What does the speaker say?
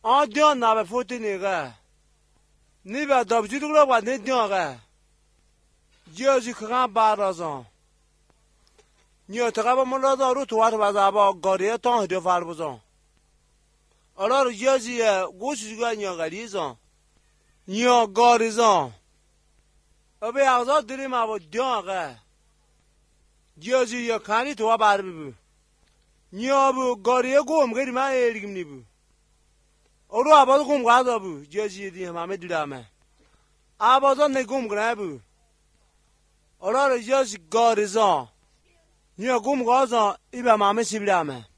Dion na be 14 ga. Ni be do ju du wa ne dion ga. Jesu kan ba ro so. Nyo ta ba mo lo do ru to wa ba za ba gori ton de far bu so. Alors Jesu ye go su ga nyo ga ri so. Nyo gori so. Obe a zo diri ma bo dion ga. Jesu ye kan ni to wa ba bu. Nyo bu gori go m ga ma e ri ni bu. Oru abazo kum ga do bu. Jesu di ma me dira me. Abazo ne kum gra bu. Alors Jesu gori so. Nyo kum ga so iba ma me sibira me.